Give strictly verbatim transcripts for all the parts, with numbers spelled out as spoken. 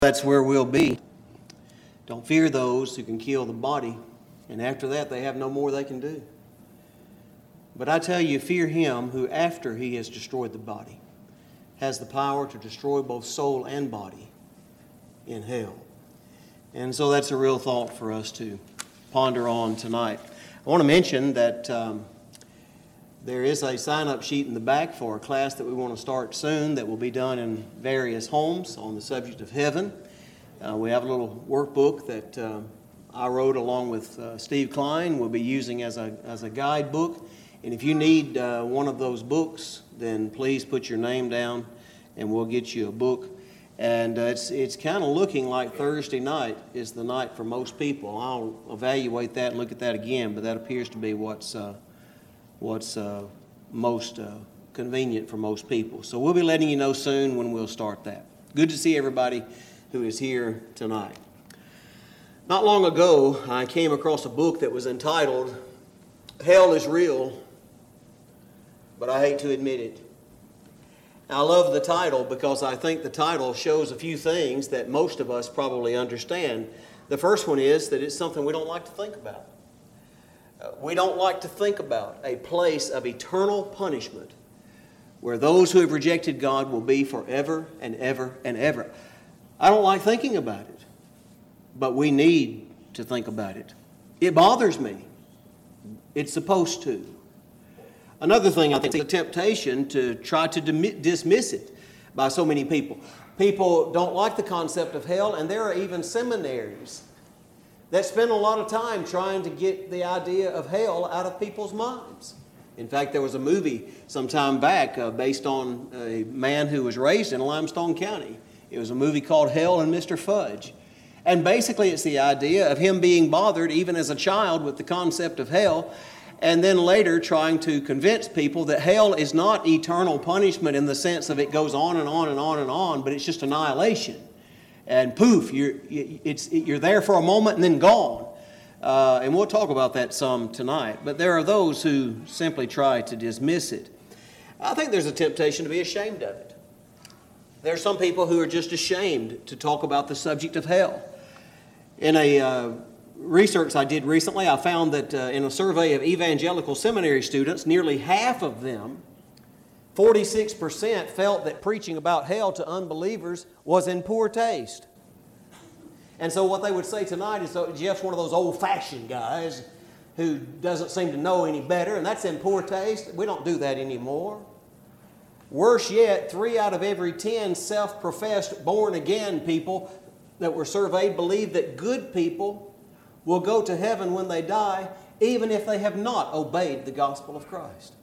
That's where we'll be. Don't fear those who can kill the body, and after that they have no more they can do. But I tell you, fear him who, after he has destroyed the body, has the power to destroy both soul and body in hell. And so that's a real thought for us to ponder on tonight. I want to mention that um, there is a sign-up sheet in the back for a class that we want to start soon that will be done in various homes on the subject of heaven. Uh, we have a little workbook that uh, I wrote along with uh, Steve Klein. We'll be using as a as a guidebook. And if you need uh, one of those books, then please put your name down and we'll get you a book. And uh, it's it's kind of looking like Thursday night is the night for most people. I'll evaluate that and look at that again, but that appears to be what's uh, what's uh, most uh, convenient for most people. So we'll be letting you know soon when we'll start that. Good to see everybody who is here tonight. Not long ago, I came across a book that was entitled, Hell is Real, but I Hate to Admit It. I love the title because I think the title shows a few things that most of us probably understand. The first one is that it's something we don't like to think about. Uh, we don't like to think about a place of eternal punishment where those who have rejected God will be forever and ever and ever. I don't like thinking about it, but we need to think about it. It bothers me. It's supposed to. Another thing I think is a temptation to try to dismiss it by so many people. People don't like the concept of hell, and there are even seminaries that spend a lot of time trying to get the idea of hell out of people's minds. In fact, there was a movie some time back uh, based on a man who was raised in Limestone County. It was a movie called Hell and Mister Fudge. And basically it's the idea of him being bothered even as a child with the concept of hell, and then later trying to convince people that hell is not eternal punishment in the sense of it goes on and on and on and on, but it's just annihilation. And poof, you're, it's, you're there for a moment and then gone. Uh, and we'll talk about that some tonight. But there are those who simply try to dismiss it. I think there's a temptation to be ashamed of it. There are some people who are just ashamed to talk about the subject of hell. In a uh, research I did recently, I found that uh, in a survey of evangelical seminary students, nearly half of them, forty-six percent, felt that preaching about hell to unbelievers was in poor taste. And so what they would say tonight is, so Jeff's one of those old-fashioned guys who doesn't seem to know any better, and that's in poor taste. We don't do that anymore. Worse yet, three out of every ten self-professed born-again people that were surveyed believe that good people will go to heaven when they die, even if they have not obeyed the gospel of Christ.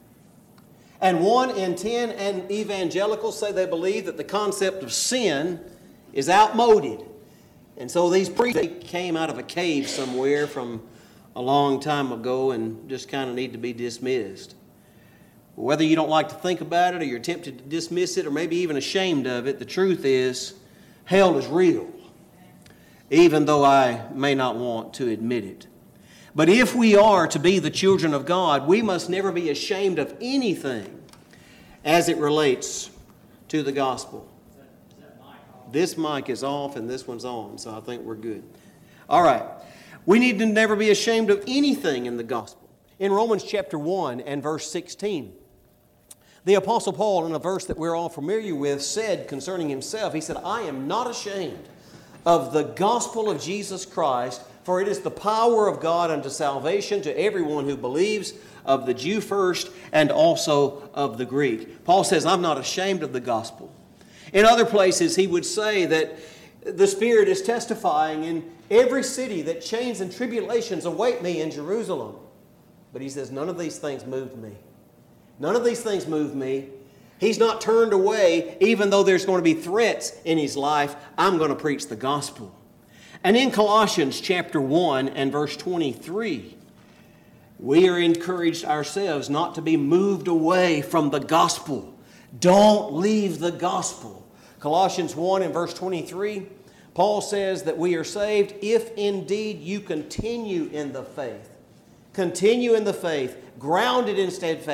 And one in ten evangelicals say they believe that the concept of sin is outmoded. And so these priests, they came out of a cave somewhere from a long time ago and just kind of need to be dismissed. Whether you don't like to think about it or you're tempted to dismiss it or maybe even ashamed of it, the truth is hell is real, even though I may not want to admit it. But if we are to be the children of God, we must never be ashamed of anything as it relates to the gospel. This mic is off and this one's on, so I think we're good. All right. We need to never be ashamed of anything in the gospel. In Romans chapter one and verse sixteen, the Apostle Paul, in a verse that we're all familiar with, said concerning himself, he said, I am not ashamed of the gospel of Jesus Christ, for it is the power of God unto salvation to everyone who believes, of the Jew first and also of the Greek. Paul says, I'm not ashamed of the gospel. In other places, he would say that the Spirit is testifying in every city that chains and tribulations await me in Jerusalem. But he says, none of these things moved me. None of these things move me. He's not turned away, even though there's going to be threats in his life. I'm going to preach the gospel. And in Colossians chapter one and verse twenty-three, we are encouraged ourselves not to be moved away from the gospel. Don't leave the gospel. Colossians one and verse twenty-three, Paul says that we are saved if indeed you continue in the faith. Continue in the faith, grounded and steadfast,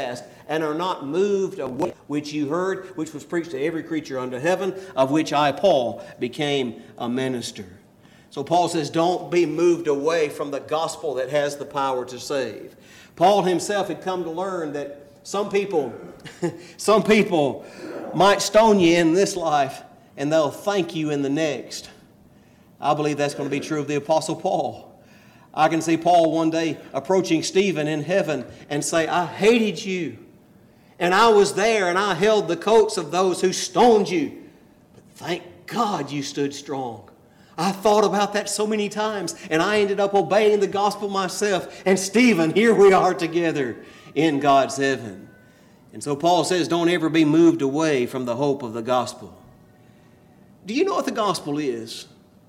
and are not moved away, which you heard, which was preached to every creature under heaven, of which I, Paul, became a minister. So Paul says, don't be moved away from the gospel that has the power to save. Paul himself had come to learn that some people, some people might stone you in this life, and they'll thank you in the next. I believe that's going to be true of the Apostle Paul. I can see Paul one day approaching Stephen in heaven and say, I hated you, and I was there, and I held the coats of those who stoned you. But thank God you stood strong. I thought about that so many times, and I ended up obeying the gospel myself. And Stephen, here we are together in God's heaven. And so Paul says, don't ever be moved away from the hope of the gospel. Do you know what the gospel is?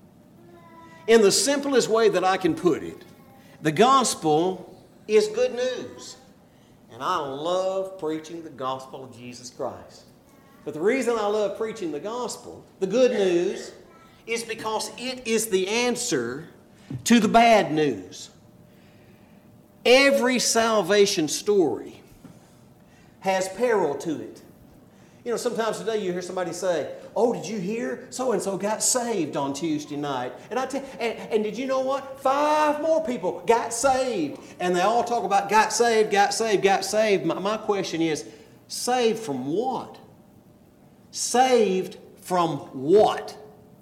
In the simplest way that I can put it, the gospel is good news. And I love preaching the gospel of Jesus Christ. But the reason I love preaching the gospel, the good news, is because it is the answer to the bad news. Every salvation story has peril to it. You know, sometimes today you hear somebody say, oh, did you hear? So-and-so got saved on Tuesday night. And, I tell, and, and did you know what? Five more people got saved. And they all talk about got saved, got saved, got saved. My, my question is, saved from what? Saved from what?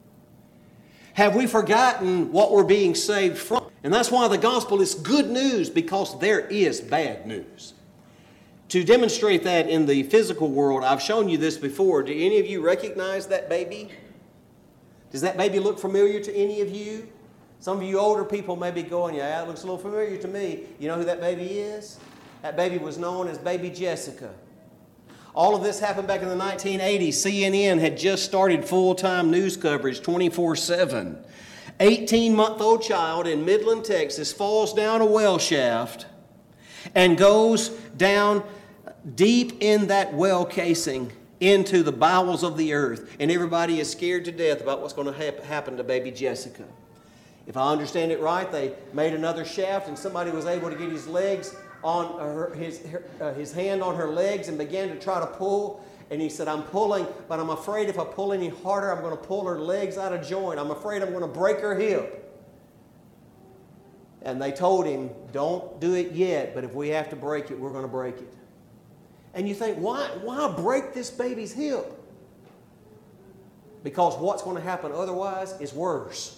Have we forgotten what we're being saved from? And that's why the gospel is good news, because there is bad news. To demonstrate that in the physical world, I've shown you this before. Do any of you recognize that baby? Does that baby look familiar to any of you? Some of you older people may be going, yeah, it looks a little familiar to me. You know who that baby is? That baby was known as baby Jessica. All of this happened back in the nineteen eighties. C N N had just started full-time news coverage twenty-four seven. eighteen-month-old child in Midland, Texas falls down a well shaft and goes down deep in that well casing into the bowels of the earth. And everybody is scared to death about what's going to hap- happen to baby Jessica. If I understand it right, they made another shaft and somebody was able to get his legs on her, his, her, uh, his hand on her legs and began to try to pull. And he said, I'm pulling, but I'm afraid if I pull any harder, I'm going to pull her legs out of joint. I'm afraid I'm going to break her hip. And they told him, don't do it yet, but if we have to break it, we're going to break it. And you think, why, why break this baby's hip? Because what's going to happen otherwise is worse.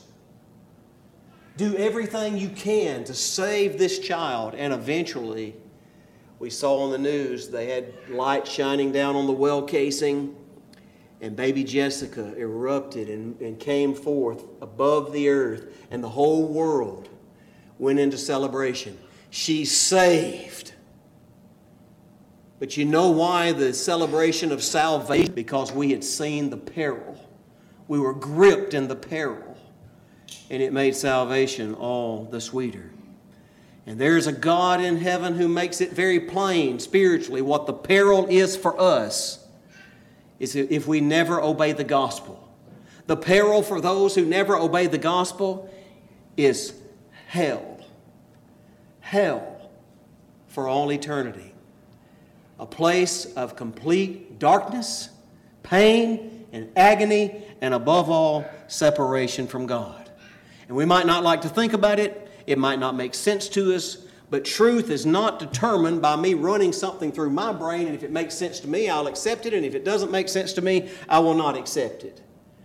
Do everything you can to save this child. And eventually, we saw on the news, they had light shining down on the well casing, and baby Jessica erupted and, and came forth above the earth, and the whole world went into celebration. She's saved. But you know why the celebration of salvation? Because we had seen the peril. We were gripped in the peril. And it made salvation all the sweeter. And there's a God in heaven who makes it very plain spiritually what the peril is for us is if we never obey the gospel. The peril for those who never obey the gospel is hell. Hell for all eternity. A place of complete darkness, pain, and agony, and above all, separation from God. And we might not like to think about it. It might not make sense to us. But truth is not determined by me running something through my brain. And if it makes sense to me, I'll accept it. And if it doesn't make sense to me, I will not accept it.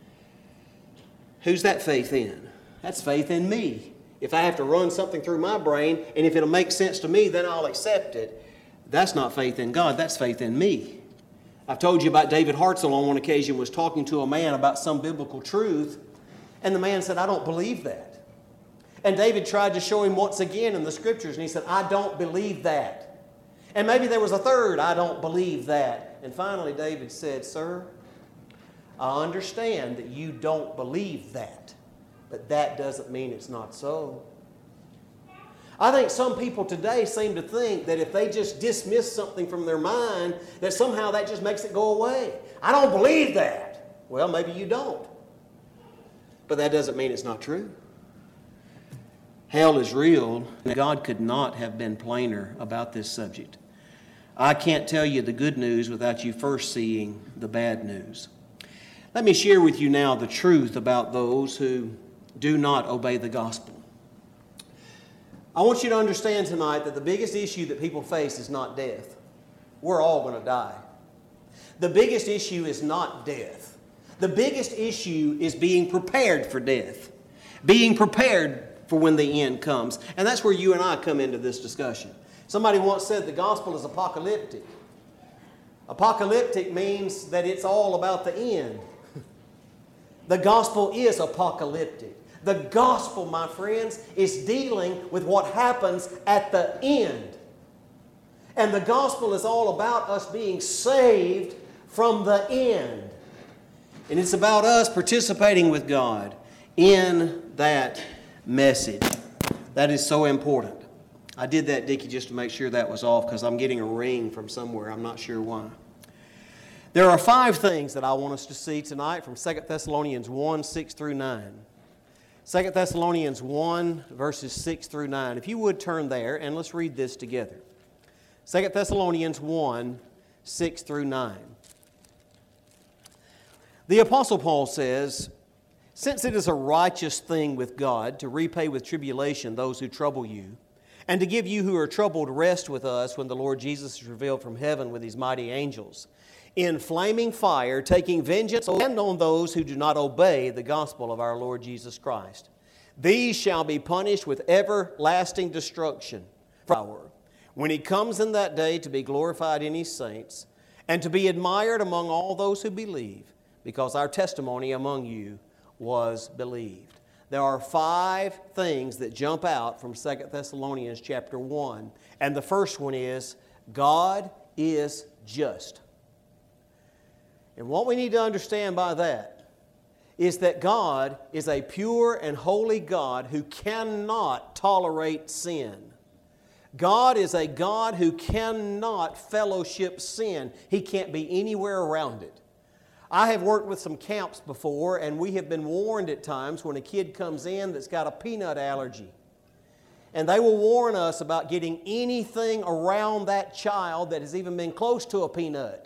Who's that faith in? That's faith in me. If I have to run something through my brain, and if it'll make sense to me, then I'll accept it. That's not faith in God. That's faith in me. I've told you about David Hartzell on one occasion was talking to a man about some biblical truth. And the man said, I don't believe that. And David tried to show him once again in the scriptures. And he said, I don't believe that. And maybe there was a third, I don't believe that. And finally David said, sir, I understand that you don't believe that. But that doesn't mean it's not so. I think some people today seem to think that if they just dismiss something from their mind, that somehow that just makes it go away. I don't believe that. Well, maybe you don't. But that doesn't mean it's not true. Hell is real, and God could not have been plainer about this subject. I can't tell you the good news without you first seeing the bad news. Let me share with you now the truth about those who do not obey the gospel. I want you to understand tonight that the biggest issue that people face is not death. We're all going to die. The biggest issue is not death. The biggest issue is being prepared for death. Being prepared for when the end comes. And that's where you and I come into this discussion. Somebody once said the gospel is apocalyptic. Apocalyptic means that it's all about the end. The gospel is apocalyptic. The gospel, my friends, is dealing with what happens at the end. And the gospel is all about us being saved from the end. And it's about us participating with God in that message. That is so important. I did that, Dickie, just to make sure that was off because I'm getting a ring from somewhere. I'm not sure why. There are five things that I want us to see tonight from Second Thessalonians one, six through nine. Second Thessalonians one, verses six through nine. If you would turn there and let's read this together. Second Thessalonians one, six through nine. The Apostle Paul says, "Since it is a righteous thing with God to repay with tribulation those who trouble you, and to give you who are troubled rest with us when the Lord Jesus is revealed from heaven with His mighty angels, in flaming fire, taking vengeance on those who do not obey the gospel of our Lord Jesus Christ. These shall be punished with everlasting destruction when He comes in that day to be glorified in His saints, and to be admired among all those who believe, because our testimony among you was believed." There are five things that jump out from Second Thessalonians chapter one. And the first one is, God is just. And what we need to understand by that is that God is a pure and holy God who cannot tolerate sin. God is a God who cannot fellowship sin. He can't be anywhere around it. I have worked with some camps before, and we have been warned at times when a kid comes in that's got a peanut allergy. And they will warn us about getting anything around that child that has even been close to a peanut.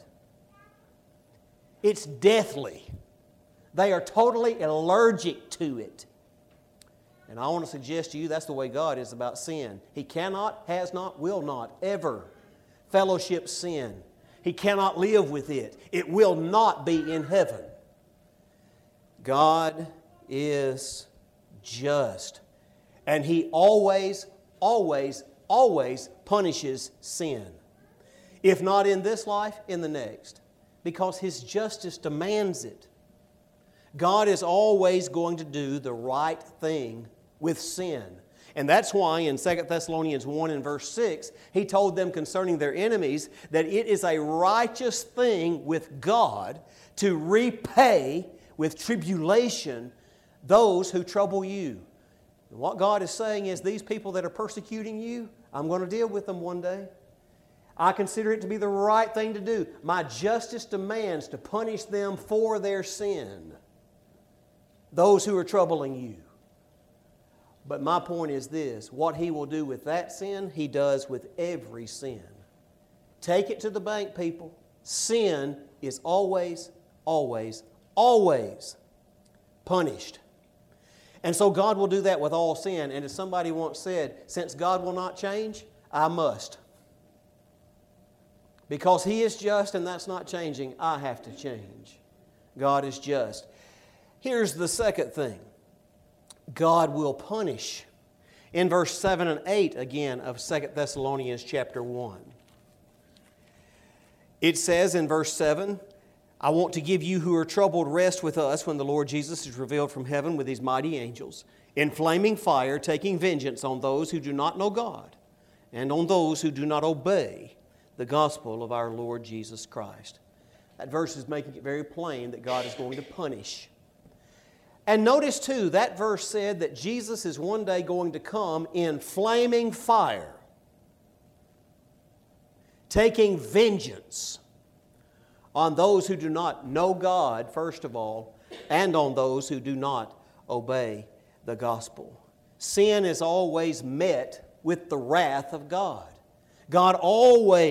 It's deathly. They are totally allergic to it. And I want to suggest to you that's the way God is about sin. He cannot, has not, will not ever fellowship sin. He cannot live with it. It will not be in heaven. God is just. And He always, always, always punishes sin. If not in this life, in the next. Because His justice demands it. God is always going to do the right thing with sin. And that's why in Second Thessalonians one and verse six, he told them concerning their enemies that it is a righteous thing with God to repay with tribulation those who trouble you. And what God is saying is these people that are persecuting you, I'm going to deal with them one day. I consider it to be the right thing to do. My justice demands to punish them for their sin, those who are troubling you. But my point is this, what He will do with that sin, He does with every sin. Take it to the bank, people. Sin is always, always, always punished. And so God will do that with all sin. And as somebody once said, since God will not change, I must. Because He is just and that's not changing, I have to change. God is just. Here's the second thing. God will punish. In verse seven and eight again of Second Thessalonians chapter one. It says in verse seven, "I want to give you who are troubled rest with us when the Lord Jesus is revealed from heaven with His mighty angels, in flaming fire, taking vengeance on those who do not know God and on those who do not obey the gospel of our Lord Jesus Christ." That verse is making it very plain that God is going to punish. And notice too, that verse said that Jesus is one day going to come in flaming fire, taking vengeance on those who do not know God, first of all, and on those who do not obey the gospel. Sin is always met with the wrath of God. God always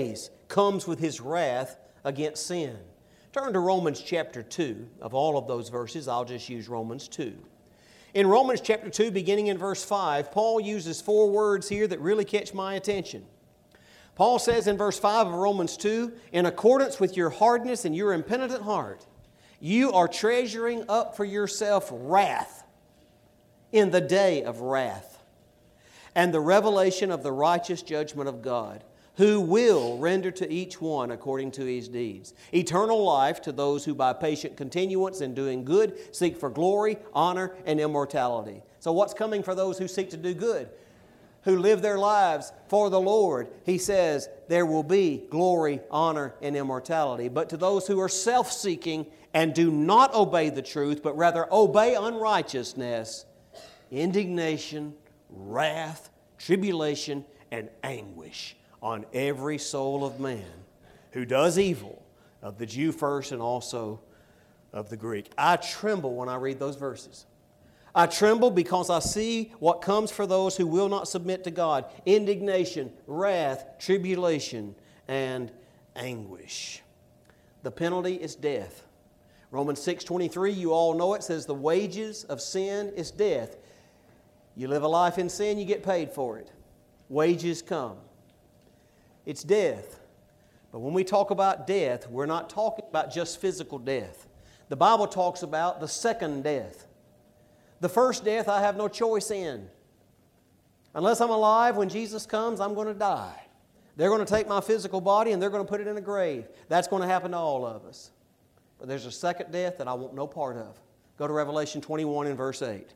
comes with His wrath against sin. Turn to Romans chapter two. Of all of those verses, I'll just use Romans two. In Romans chapter two, beginning in verse five, Paul uses four words here that really catch my attention. Paul says in verse five of Romans two, in accordance with your hardness and your impenitent heart, you are treasuring up for yourself wrath in the day of wrath and the revelation of the righteous judgment of God, who will render to each one according to his deeds. Eternal life to those who by patient continuance in doing good seek for glory, honor, and immortality. So what's coming for those who seek to do good? Who live their lives for the Lord? He says there will be glory, honor, and immortality. But to those who are self-seeking and do not obey the truth, but rather obey unrighteousness, indignation, wrath, tribulation, and anguish on every soul of man who does evil, of the Jew first and also of the Greek. I tremble when I read those verses. I tremble because I see what comes for those who will not submit to God. Indignation, wrath, tribulation, and anguish. The penalty is death. Romans six twenty-three, you all know it, says the wages of sin is death. You live a life in sin, you get paid for it. Wages come. It's death. But when we talk about death, we're not talking about just physical death. The Bible talks about the second death. The first death I have no choice in. Unless I'm alive when Jesus comes, I'm going to die. They're going to take my physical body and they're going to put it in a grave. That's going to happen to all of us. But there's a second death that I want no part of. Go to Revelation twenty-one and verse eight.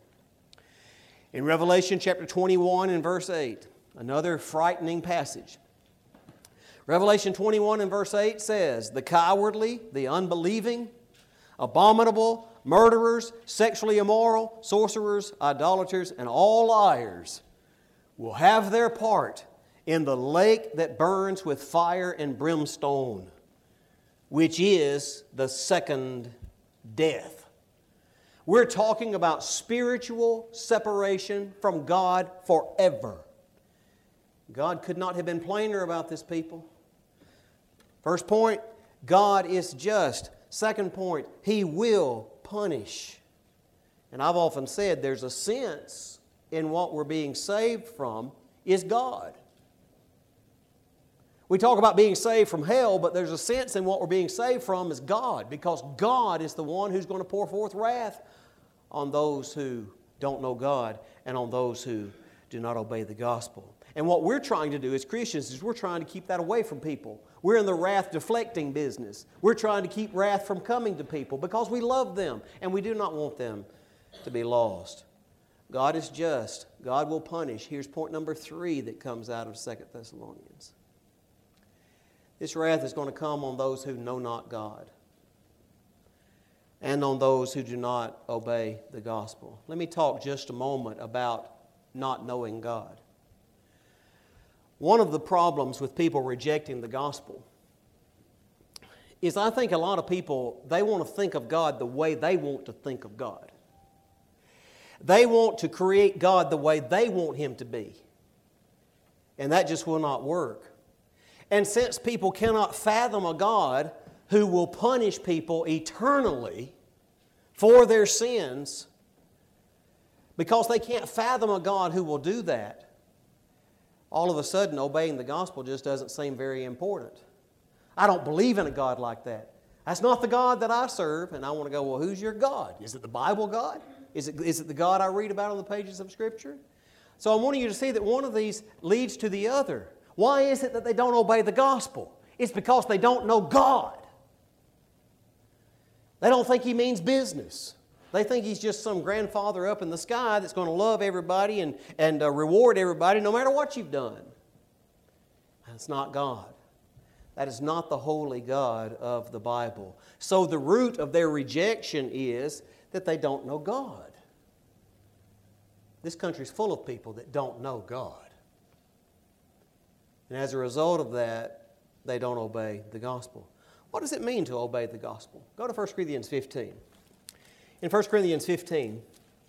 In Revelation chapter twenty-one and verse eight, another frightening passage. Revelation twenty-one and verse eight says, the cowardly, the unbelieving, abominable, murderers, sexually immoral, sorcerers, idolaters, and all liars will have their part in the lake that burns with fire and brimstone, which is the second death. We're talking about spiritual separation from God forever. God could not have been plainer about this, people. First point, God is just. Second point, He will punish. And I've often said there's a sense in what we're being saved from is God. We talk about being saved from hell, but there's a sense in what we're being saved from is God, because God is the one who's going to pour forth wrath on those who don't know God and on those who do not obey the gospel. And what we're trying to do as Christians is we're trying to keep that away from people. We're in the wrath deflecting business. We're trying to keep wrath from coming to people because we love them and we do not want them to be lost. God is just. God will punish. Here's point number three that comes out of Second Thessalonians. This wrath is going to come on those who know not God and on those who do not obey the gospel. Let me talk just a moment about not knowing God. One of the problems with people rejecting the gospel is I think a lot of people, they want to think of God the way they want to think of God. They want to create God the way they want Him to be. And that just will not work. And since people cannot fathom a God who will punish people eternally for their sins, because they can't fathom a God who will do that, all of a sudden obeying the gospel just doesn't seem very important. I don't believe in a God like that. That's not the God that I serve. And I want to go, well, who's your God? Is it the Bible God? Is it, is it the God I read about on the pages of Scripture? So I want you to see that one of these leads to the other. Why is it that they don't obey the gospel? It's because they don't know God. They don't think He means business. They think He's just some grandfather up in the sky that's going to love everybody and, and uh, reward everybody no matter what you've done. That's not God. That is not the holy God of the Bible. So the root of their rejection is that they don't know God. This country's full of people that don't know God. And as a result of that, they don't obey the gospel. What does it mean to obey the gospel? Go to First Corinthians fifteen. In First Corinthians fifteen,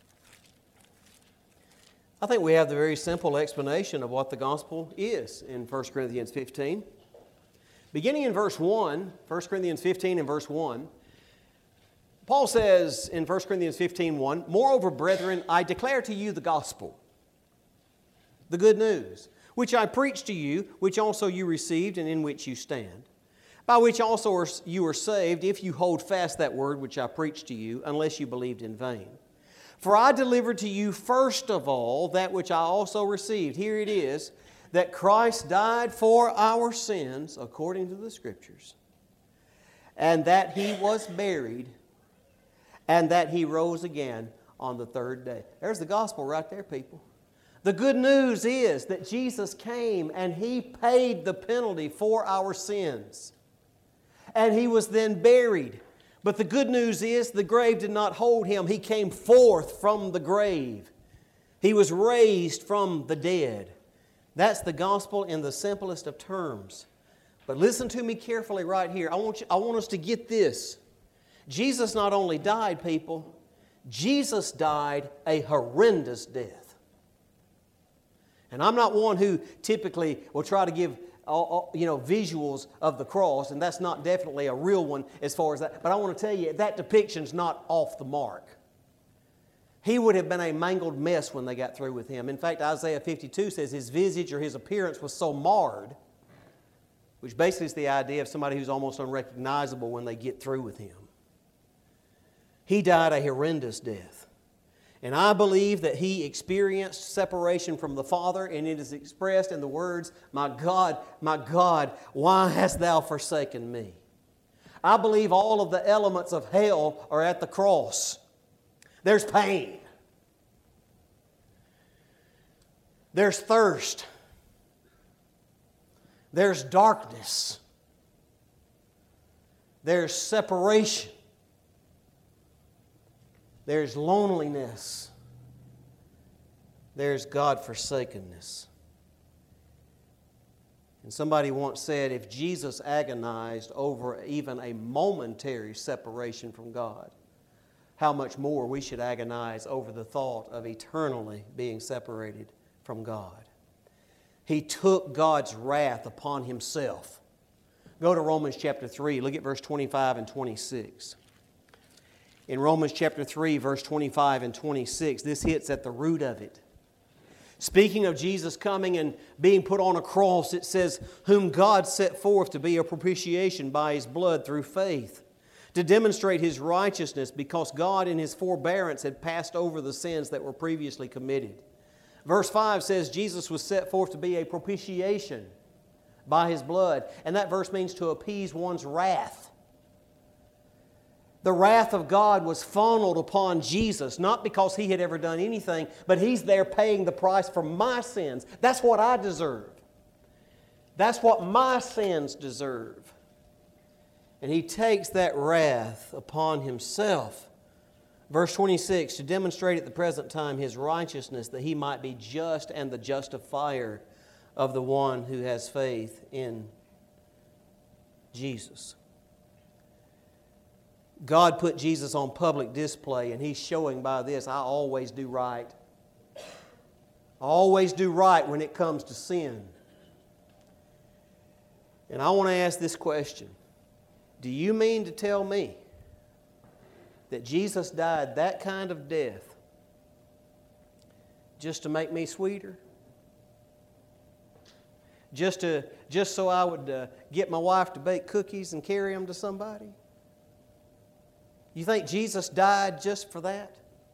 I think we have the very simple explanation of what the gospel is in First Corinthians fifteen. Beginning in verse one, First Corinthians fifteen and verse one, Paul says in First Corinthians fifteen, one, "Moreover, brethren, I declare to you the gospel, the good news, which I preached to you, which also you received and in which you stand, by which also are, you are saved, if you hold fast that word which I preached to you, unless you believed in vain. For I delivered to you first of all that which I also received." Here it is, that Christ died for our sins, according to the Scriptures, and that He was buried, and that He rose again on the third day. There's the gospel right there, people. The good news is that Jesus came and He paid the penalty for our sins. And He was then buried. But the good news is the grave did not hold Him. He came forth from the grave. He was raised from the dead. That's the gospel in the simplest of terms. But listen to me carefully right here. I want you, I want us to get this. Jesus not only died, people, Jesus died a horrendous death. And I'm not one who typically will try to give you know, visuals of the cross, and that's not definitely a real one as far as that. But I want to tell you, that depiction's not off the mark. He would have been a mangled mess when they got through with Him. In fact, Isaiah fifty-two says His visage or His appearance was so marred, which basically is the idea of somebody who's almost unrecognizable when they get through with Him. He died a horrendous death. And I believe that He experienced separation from the Father, and it is expressed in the words, "My God, my God, why hast Thou forsaken me?" I believe all of the elements of hell are at the cross. There's pain. There's thirst. There's darkness. There's separation. There's loneliness. There's God-forsakenness. And somebody once said, if Jesus agonized over even a momentary separation from God, how much more we should agonize over the thought of eternally being separated from God. He took God's wrath upon Himself. Go to Romans chapter three. Look at verse twenty-five and twenty-six. In Romans chapter three, verse twenty-five and twenty-six, this hits at the root of it. Speaking of Jesus coming and being put on a cross, it says, "Whom God set forth to be a propitiation by His blood through faith, to demonstrate His righteousness, because God in His forbearance had passed over the sins that were previously committed." Verse five says Jesus was set forth to be a propitiation by His blood. And that verse means to appease one's wrath. The wrath of God was funneled upon Jesus, not because He had ever done anything, but He's there paying the price for my sins. That's what I deserve. That's what my sins deserve. And He takes that wrath upon Himself. Verse twenty-six, to demonstrate at the present time His righteousness, that He might be just and the justifier of the one who has faith in Jesus. God put Jesus on public display, and He's showing by this, I always do right. I always do right when it comes to sin. And I want to ask this question. Do you mean to tell me that Jesus died that kind of death just to make me sweeter? Just to just so I would uh, get my wife to bake cookies and carry them to somebody? You think Jesus died just for that?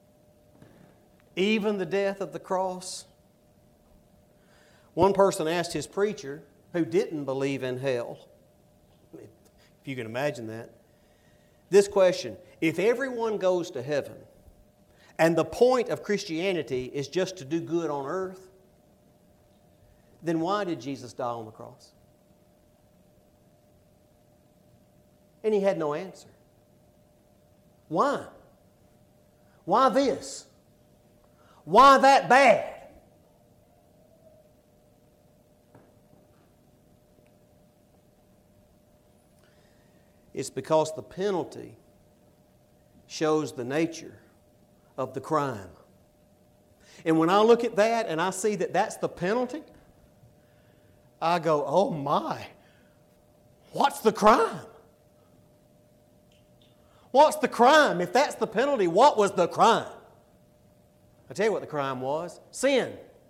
Even the death of the cross? One person asked his preacher, who didn't believe in hell, if you can imagine that, this question: if everyone goes to heaven and the point of Christianity is just to do good on earth, then why did Jesus die on the cross? And he had no answer. Why? Why this? Why that bad? It's because the penalty shows the nature of the crime. And when I look at that and I see that that's the penalty, I go, oh my, What's the crime? What's the crime? If that's the penalty, what was the crime? I tell you what the crime was. Sin.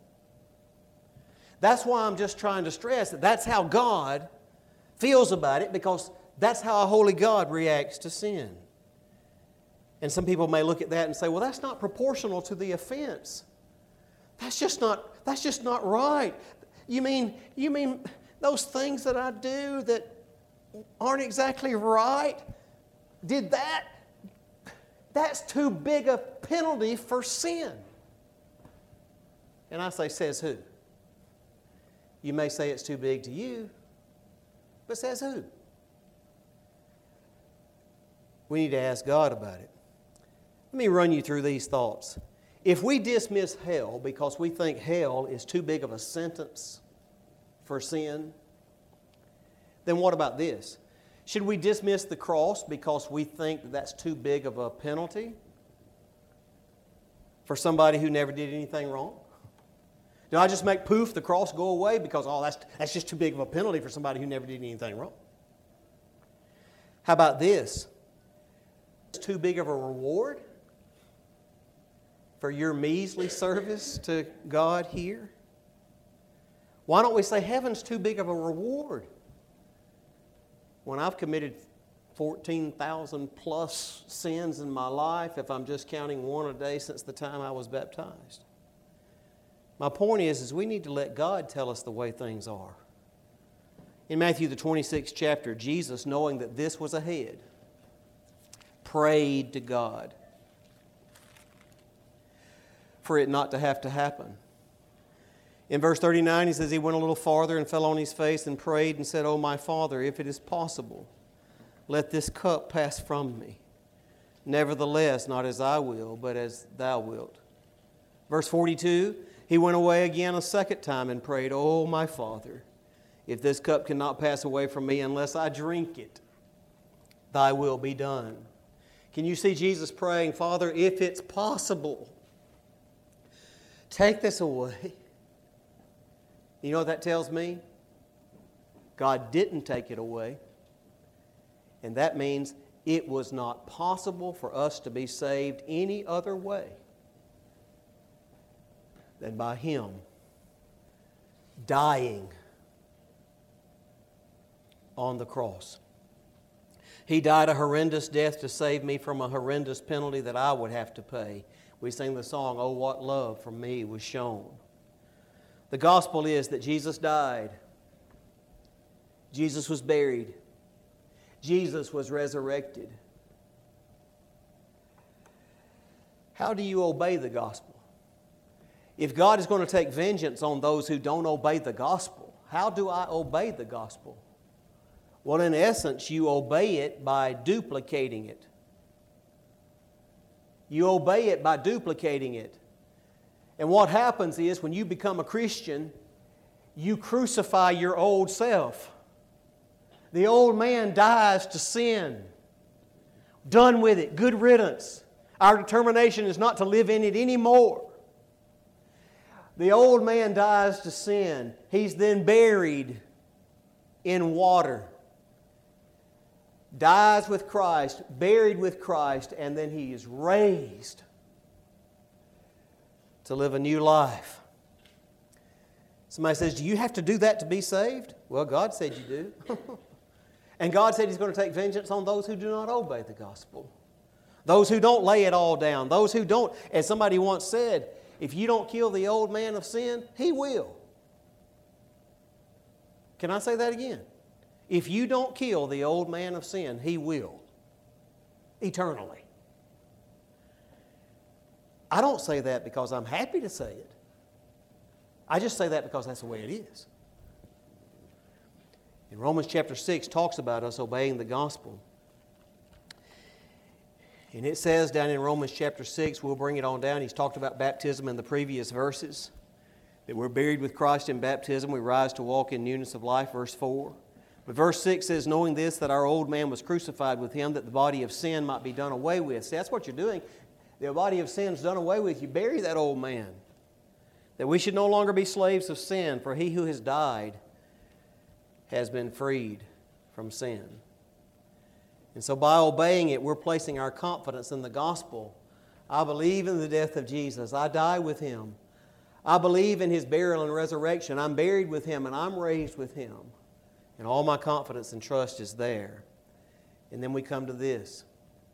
That's why I'm just trying to stress that that's how God feels about it, because that's how a holy God reacts to sin. And some people may look at that and say, well, that's not proportional to the offense. That's just not, that's just not right. You mean, you mean those things that I do that aren't exactly right, did that? That's too big a penalty for sin. And I say, says who? You may say it's too big to you, but says who? We need to ask God about it. Let me run you through these thoughts. If we dismiss hell because we think hell is too big of a sentence for sin, then what about this? Should we dismiss the cross because we think that that's too big of a penalty for somebody who never did anything wrong? Do I just make poof, the cross go away because, oh, that's, that's just too big of a penalty for somebody who never did anything wrong? How about this? It's too big of a reward for your measly service to God here? Why don't we say heaven's too big of a reward? When I've committed fourteen thousand plus sins in my life, if I'm just counting one a day since the time I was baptized. My point is, is we need to let God tell us the way things are. In Matthew the twenty-sixth chapter, Jesus, knowing that this was ahead, prayed to God for it not to have to happen. In verse thirty-nine, he says, he went a little farther and fell on his face and prayed and said, "O my Father, if it is possible, let this cup pass from me. Nevertheless, not as I will, but as thou wilt." Verse forty-two, he went away again a second time and prayed, "O my Father, if this cup cannot pass away from me unless I drink it, thy will be done." Can you see Jesus praying, "Father, if it's possible, take this away"? You know what that tells me? God didn't take it away. And that means it was not possible for us to be saved any other way than by Him dying on the cross. He died a horrendous death to save me from a horrendous penalty that I would have to pay. We sing the song, "Oh, what love from me was shown." The gospel is that Jesus died. Jesus was buried. Jesus was resurrected. How do you obey the gospel? If God is going to take vengeance on those who don't obey the gospel, how do I obey the gospel? Well, in essence, you obey it by duplicating it. You obey it by duplicating it. And what happens is, when you become a Christian, you crucify your old self. The old man dies to sin. Done with it. Good riddance. Our determination is not to live in it anymore. The old man dies to sin. He's then buried in water. Dies with Christ, buried with Christ, and then he is raised to live a new life. Somebody says, "Do you have to do that to be saved?" Well, God said you do. And God said He's going to take vengeance on those who do not obey the gospel. Those who don't lay it all down. Those who don't, as somebody once said, if you don't kill the old man of sin, He will. Can I say that again? If you don't kill the old man of sin, He will. Eternally. I don't say that because I'm happy to say it. I just say that because that's the way it is. And Romans chapter six talks about us obeying the gospel. And it says down in Romans chapter six, we'll bring it on down, he's talked about baptism in the previous verses, that we're buried with Christ in baptism, we rise to walk in newness of life, verse four. But verse six says, "Knowing this, that our old man was crucified with Him, that the body of sin might be done away with." See, that's what you're doing. The body of sin is done away with. You bury that old man. That we should no longer be slaves of sin, for he who has died has been freed from sin. And so by obeying it, we're placing our confidence in the gospel. I believe in the death of Jesus. I die with Him. I believe in His burial and resurrection. I'm buried with Him and I'm raised with Him. And all my confidence and trust is there. And then we come to this.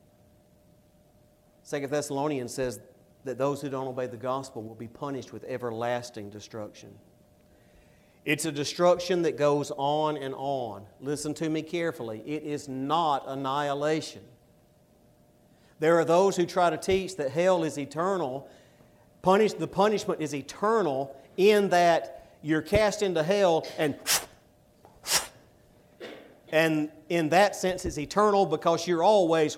Second Thessalonians says that those who don't obey the gospel will be punished with everlasting destruction. It's a destruction that goes on and on. Listen to me carefully. It is not annihilation. There are those who try to teach that hell is eternal. Punish, the punishment is eternal in that you're cast into hell and and in that sense it's eternal because you're always.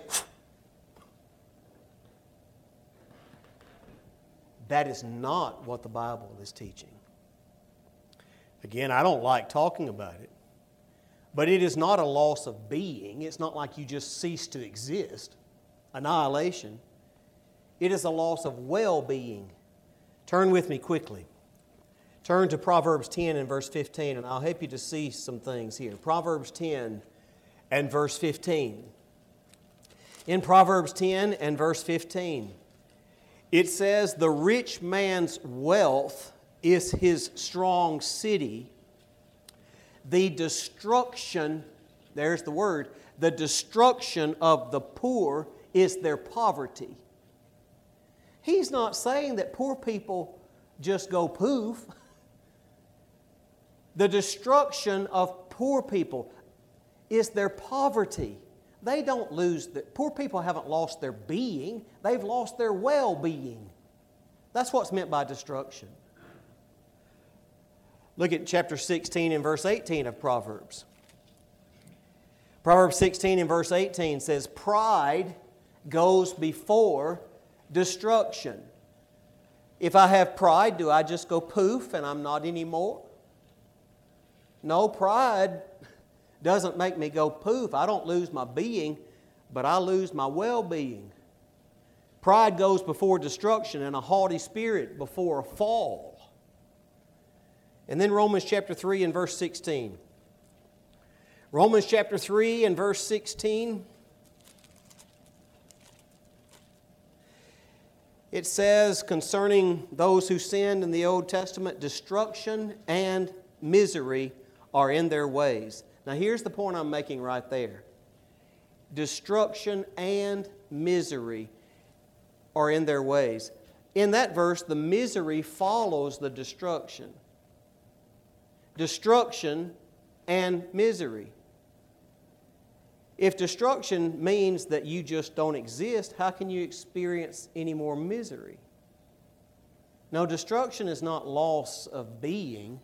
That is not what the Bible is teaching. Again, I don't like talking about it, but it is not a loss of being. It's not like you just cease to exist. Annihilation. It is a loss of well-being. Turn with me quickly. Turn to Proverbs ten and verse fifteen, and I'll help you to see some things here. Proverbs ten and verse fifteen. In Proverbs ten and verse fifteen, it says, "The rich man's wealth is his strong city. The destruction," there's the word, "the destruction of the poor is their poverty." He's not saying that poor people just go poof. The destruction of poor people is their poverty. They don't lose, the, poor people haven't lost their being, they've lost their well-being. That's what's meant by destruction. Look at chapter sixteen and verse eighteen of Proverbs. Proverbs sixteen and verse eighteen says, "Pride goes before destruction." If I have pride, do I just go poof and I'm not anymore? No, pride doesn't make me go poof. I don't lose my being, but I lose my well-being. Pride goes before destruction and a haughty spirit before a fall. And then Romans chapter three and verse sixteen. Romans chapter three and verse sixteen. It says concerning those who sinned in the Old Testament, destruction and misery are in their ways. Now here's the point I'm making right there. Destruction and misery are in their ways. In that verse, the misery follows the destruction. Destruction and misery. If destruction means that you just don't exist, how can you experience any more misery? No, destruction is not loss of being.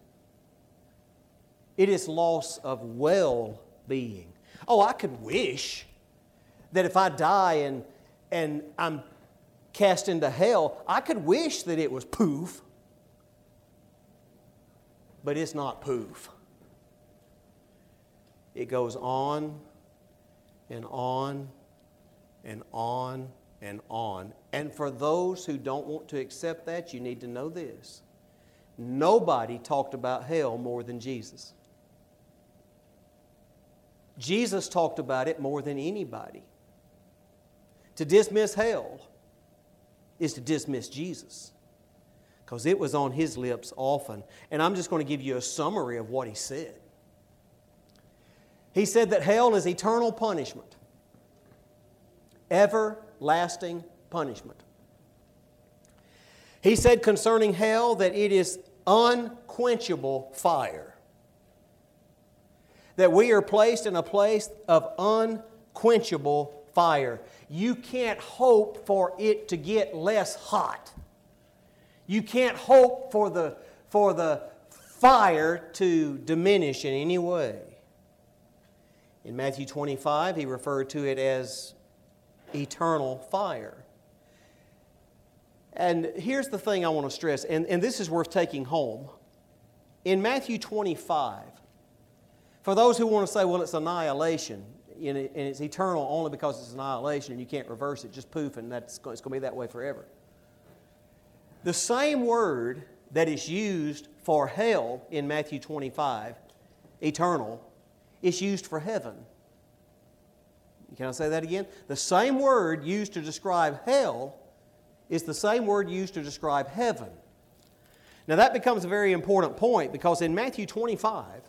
It is loss of well-being. Oh, I could wish that if I die and, and I'm cast into hell, I could wish that it was poof. But it's not poof. It goes on and on and on and on. And for those who don't want to accept that, you need to know this. Nobody talked about hell more than Jesus. Jesus talked about it more than anybody. To dismiss hell is to dismiss Jesus, because it was on His lips often. And I'm just going to give you a summary of what He said. He said that hell is eternal punishment, everlasting punishment. He said concerning hell that it is unquenchable fire, that we are placed in a place of unquenchable fire. You can't hope for it to get less hot. You can't hope for the, for the fire to diminish in any way. In Matthew twenty-five, He referred to it as eternal fire. And here's the thing I want to stress, and, and this is worth taking home. In Matthew twenty-five, for those who want to say, well, it's annihilation, and it's eternal only because it's annihilation and you can't reverse it, just poof, and that's, it's going to be that way forever. The same word that is used for hell in Matthew twenty-five, eternal, It's used for heaven. Can I say that again? The same word used to describe hell is the same word used to describe heaven. Now that becomes a very important point, because in Matthew twenty-five,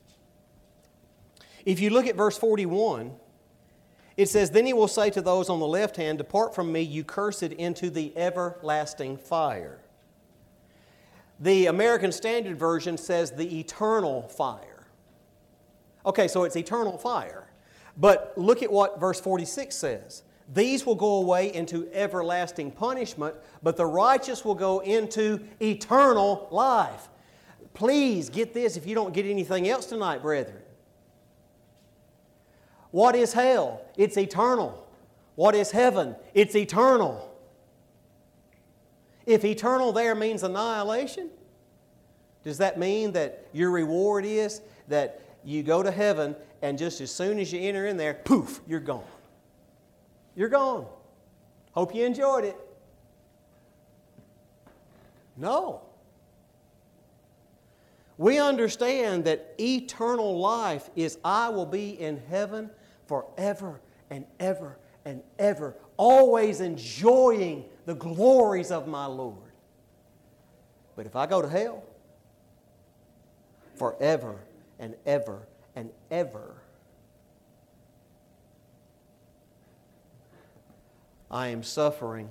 if you look at verse forty-one, it says, "Then He will say to those on the left hand, 'Depart from me, you cursed, into the everlasting fire.'" The American Standard Version says the eternal fire. Okay, so it's eternal fire. But look at what verse forty-six says. "These will go away into everlasting punishment, but the righteous will go into eternal life." Please get this if you don't get anything else tonight, brethren. What is hell? It's eternal. What is heaven? It's eternal. If eternal there means annihilation, does that mean that your reward is that you go to heaven and just as soon as you enter in there, poof, you're gone? You're gone. Hope you enjoyed it. No. We understand that eternal life is I will be in heaven forever and ever and ever, always enjoying the glories of my Lord. But if I go to hell, forever and ever and ever, I am suffering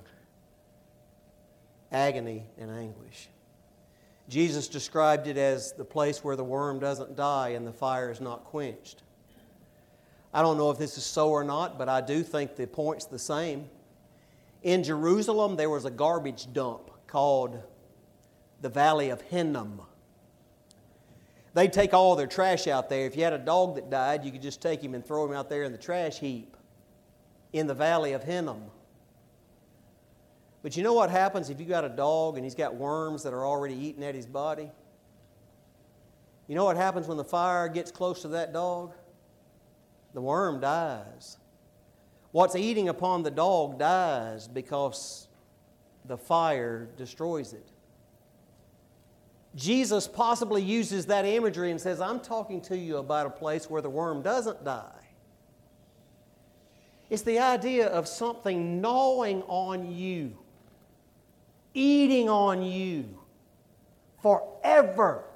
agony and anguish. Jesus described it as the place where the worm doesn't die and the fire is not quenched. I don't know if this is so or not, but I do think the point's the same. In Jerusalem, there was a garbage dump called the Valley of Hinnom. They'd take all their trash out there. If you had a dog that died, you could just take him and throw him out there in the trash heap in the Valley of Hinnom. But you know what happens if you got a dog and he's got worms that are already eating at his body? You know what happens when the fire gets close to that dog? The worm dies. What's eating upon the dog dies because the fire destroys it. Jesus possibly uses that imagery and says, I'm talking to you about a place where the worm doesn't die. It's the idea of something gnawing on you, eating on you forever.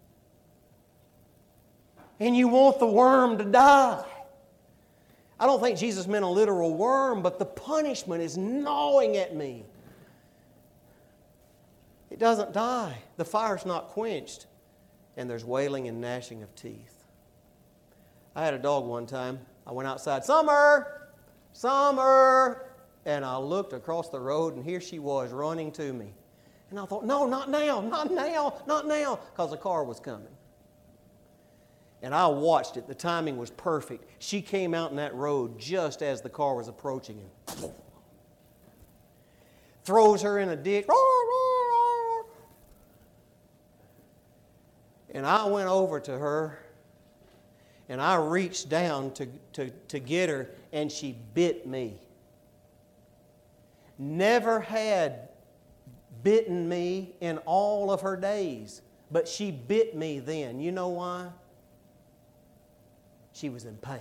And you want the worm to die. I don't think Jesus meant a literal worm, but the punishment is gnawing at me. It doesn't die. The fire's not quenched. And there's wailing and gnashing of teeth. I had a dog one time. I went outside, Summer! Summer! And I looked across the road, and here she was running to me. And I thought, no, not now, not now, not now, because the car was coming. And I watched it. The timing was perfect. She came out in that road just as the car was approaching him. Throws her in a ditch. And I went over to her, and I reached down to, to, to get her, and she bit me. Never had bitten me in all of her days, but she bit me then. You know why? She was in pain.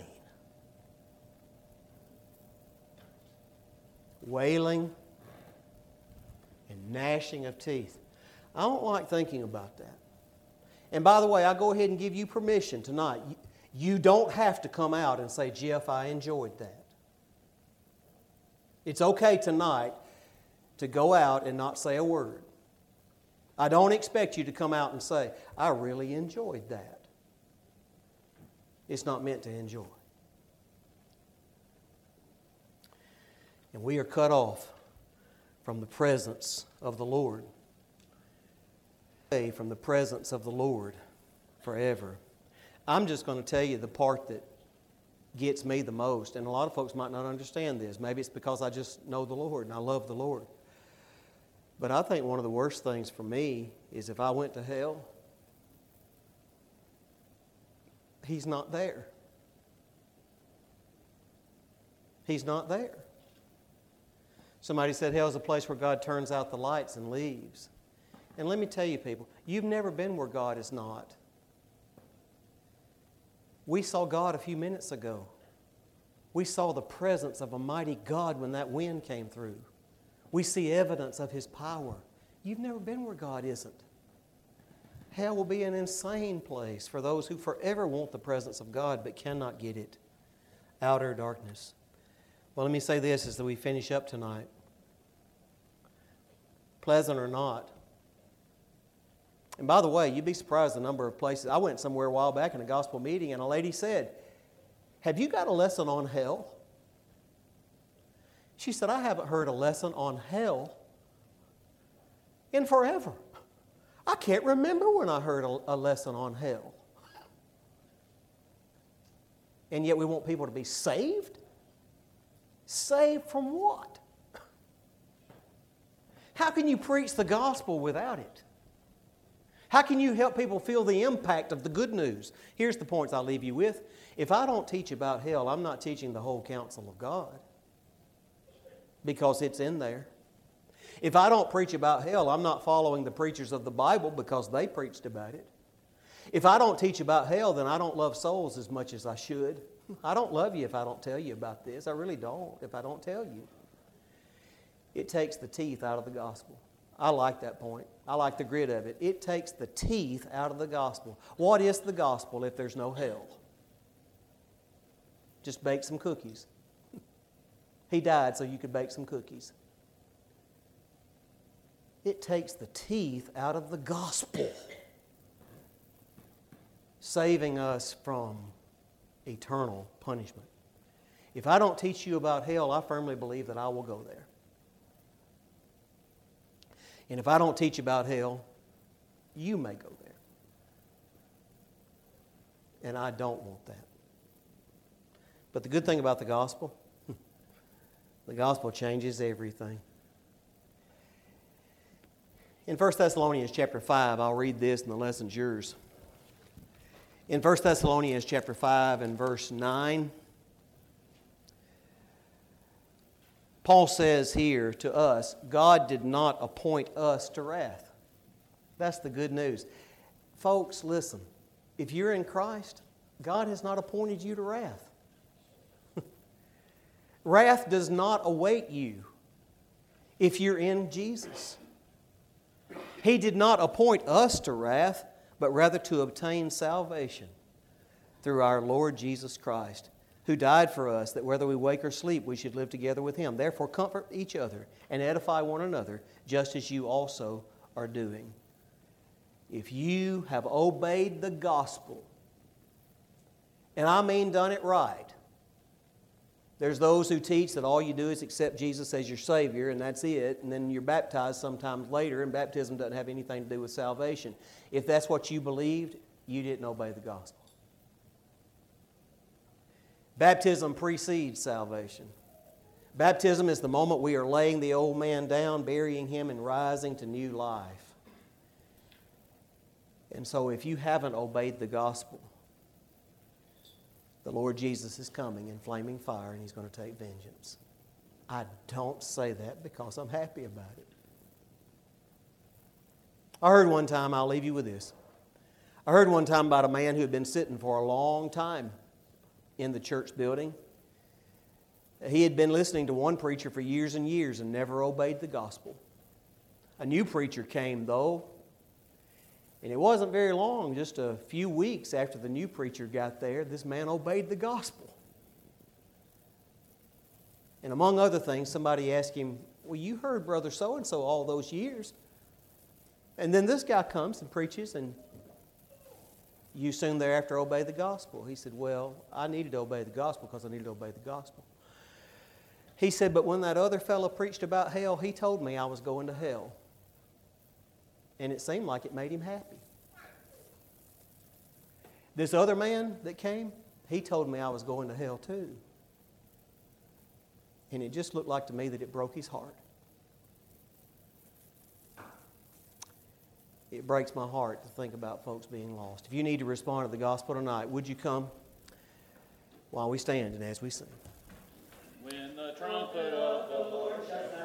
Wailing and gnashing of teeth. I don't like thinking about that. And by the way, I go ahead and give you permission tonight. You don't have to come out and say, Jeff, I enjoyed that. It's okay tonight to go out and not say a word. I don't expect you to come out and say, I really enjoyed that. It's not meant to enjoy. And we are cut off from the presence of the Lord. From the presence of the Lord forever. I'm just going to tell you the part that gets me the most. And a lot of folks might not understand this. Maybe it's because I just know the Lord and I love the Lord. But I think one of the worst things for me is if I went to hell, He's not there. He's not there. Somebody said hell's a place where God turns out the lights and leaves. And let me tell you, people, you've never been where God is not. We saw God a few minutes ago. We saw the presence of a mighty God when that wind came through. We see evidence of His power. You've never been where God isn't. Hell will be an insane place for those who forever want the presence of God but cannot get it. Outer darkness. Well, let me say this as we finish up tonight. Pleasant or not. And by the way, you'd be surprised the number of places. I went somewhere a while back in a gospel meeting and a lady said, "Have you got a lesson on hell?" She said, "I haven't heard a lesson on hell in forever. I can't remember when I heard a, a lesson on hell." And yet we want people to be saved? Saved from what? How can you preach the gospel without it? How can you help people feel the impact of the good news? Here's the points I'll leave you with. If I don't teach about hell, I'm not teaching the whole counsel of God, because it's in there. If I don't preach about hell, I'm not following the preachers of the Bible, because they preached about it. If I don't teach about hell, then I don't love souls as much as I should. I don't love you if I don't tell you about this. I really don't if I don't tell you. It takes the teeth out of the gospel. I like that point. I like the grit of it. It takes the teeth out of the gospel. What is the gospel if there's no hell? Just bake some cookies. He died so you could bake some cookies. It takes the teeth out of the gospel, saving us from eternal punishment. If I don't teach you about hell, I firmly believe that I will go there. And if I don't teach about hell, you may go there. And I don't want that. But the good thing about the gospel, the gospel changes everything. In First Thessalonians chapter five, I'll read this and the lesson's yours. In First Thessalonians chapter five and verse nine, Paul says here to us, God did not appoint us to wrath. That's the good news. Folks, listen. If you're in Christ, God has not appointed you to wrath. Wrath does not await you if you're in Jesus. He did not appoint us to wrath, but rather to obtain salvation through our Lord Jesus Christ, who died for us, that whether we wake or sleep, we should live together with Him. Therefore, comfort each other and edify one another, just as you also are doing. If you have obeyed the gospel, and I mean done it right, there's those who teach that all you do is accept Jesus as your Savior, and that's it, and then you're baptized sometimes later, and baptism doesn't have anything to do with salvation. If that's what you believed, you didn't obey the gospel. Baptism precedes salvation. Baptism is the moment we are laying the old man down, burying him, and rising to new life. And so if you haven't obeyed the gospel, the Lord Jesus is coming in flaming fire, and He's going to take vengeance. I don't say that because I'm happy about it. I heard one time, I'll leave you with this. I heard one time about a man who had been sitting for a long time in the church building. He had been listening to one preacher for years and years and never obeyed the gospel. A new preacher came, though, and it wasn't very long, just a few weeks after the new preacher got there, this man obeyed the gospel. And among other things, somebody asked him, "Well, you heard Brother so-and-so all those years. And then this guy comes and preaches, and you soon thereafter obey the gospel." He said, "Well, I needed to obey the gospel because I needed to obey the gospel." He said, "But when that other fellow preached about hell, he told me I was going to hell. And it seemed like it made him happy. This other man that came, he told me I was going to hell too. And it just looked like to me that it broke his heart." It breaks my heart to think about folks being lost. If you need to respond to the gospel tonight, would you come while we stand and as we sing? When the trumpet of the Lord shall sound.